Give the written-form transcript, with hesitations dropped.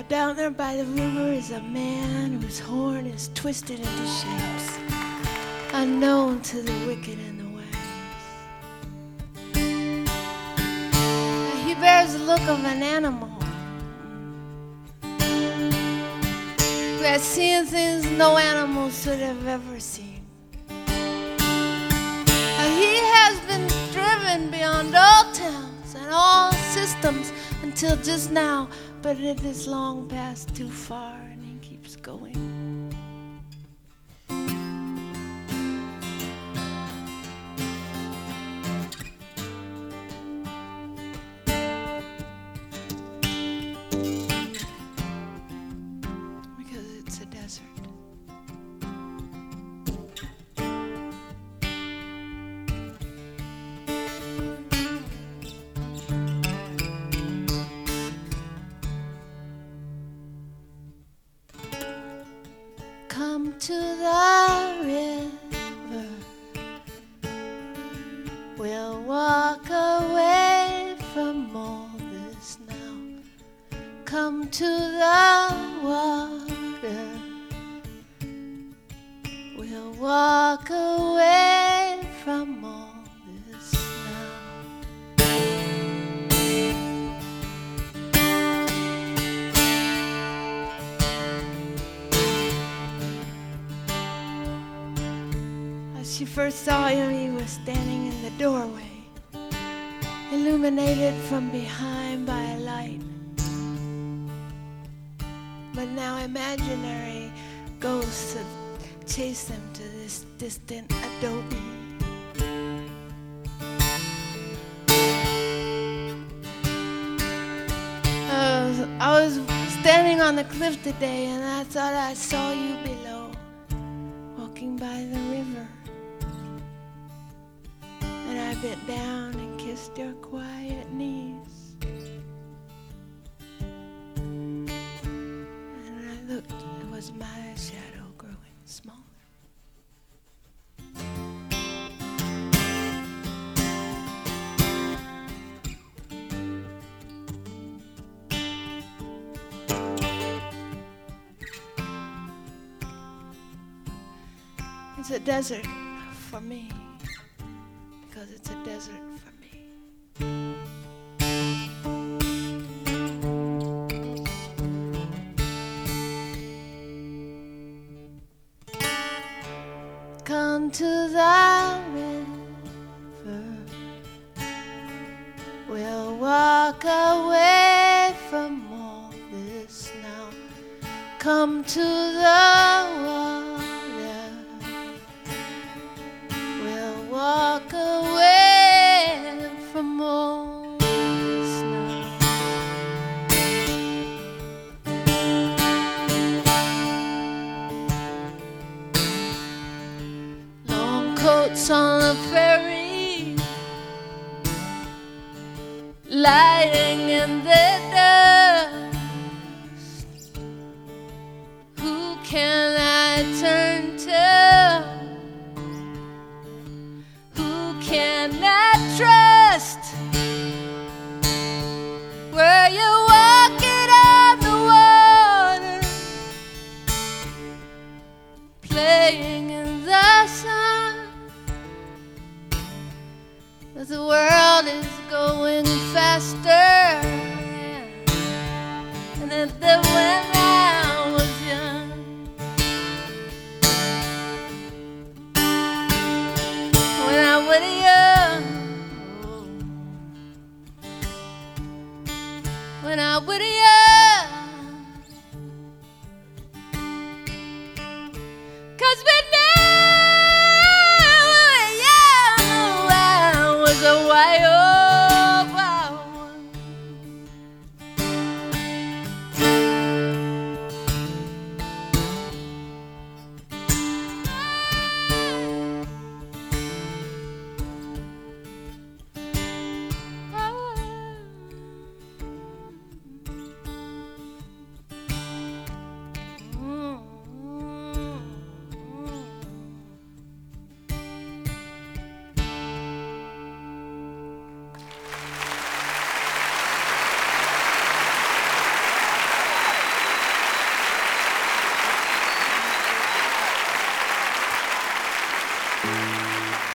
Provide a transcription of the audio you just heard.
down there by the river is a man whose horn is twisted into shapes unknown to the wicked and the wise. He bears the look of an animal who has seen things no animal should have ever seen. He has been driven beyond all towns and all systems until just now, but it is long past too far, and he keeps going. Because it's a desert. Come to the river, we'll walk away from all this now. Come to the water, we'll walk away from all this now. As she first saw him, he was standing in the doorway, illuminated from behind by a light. But now imaginary ghosts have chased them to this distant adobe. I was standing on the cliff today, and I thought I saw you below, walking by the river. And I bent down and kissed your quiet knees. And I looked, it was my shadow growing smaller. It's a desert for me, because it's a desert for me. Come to the river, we'll walk away from all this now. Come to the water, we'll walk away from all this now. Long coats on the ferry, lying in the dust. Who can I turn to? Can I trust? Were you walking on the water, playing in the sun? But the world is going faster, and if the wind